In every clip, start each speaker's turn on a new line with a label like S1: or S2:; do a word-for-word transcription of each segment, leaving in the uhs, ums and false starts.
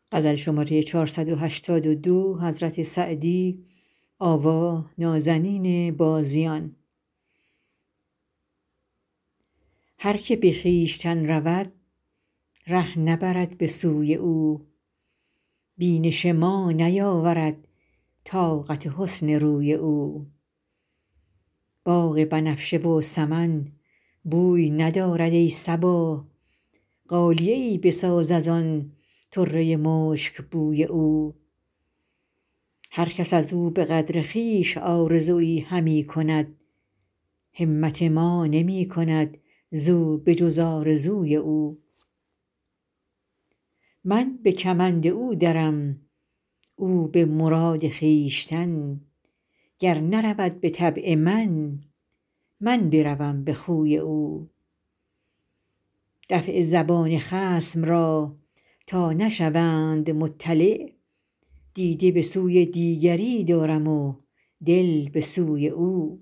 S1: هر که به خویشتن رود ره نبرد به سوی او بینش ما نیاورد طاقت حسن روی او باغ بنفشه و سمن بوی ندارد ای صبا غالیه ای بساز از آن طره مشک بوی او هر کس از او به قدر خویش آرزویی همی کند همت ما نمی کند زو به جز آرزوی او من به کمند او درم او به مراد خویشتن گر نرود به طبع من من بروم به خوی او دفع زبان خصم را تا نشوند مطلع دیده به سوی دیگری دارم و دل به سوی او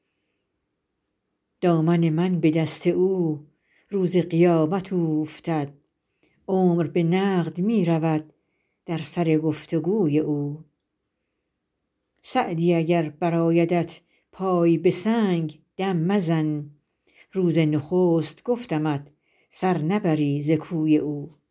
S1: دامن من به دست او روز قیامت اوفتد عمر به نقد می رود در سر گفت و گوی او سعدی اگر برآیدت پای به سنگ دم مزن روز نخست گفتمت سر نبری ز کوی او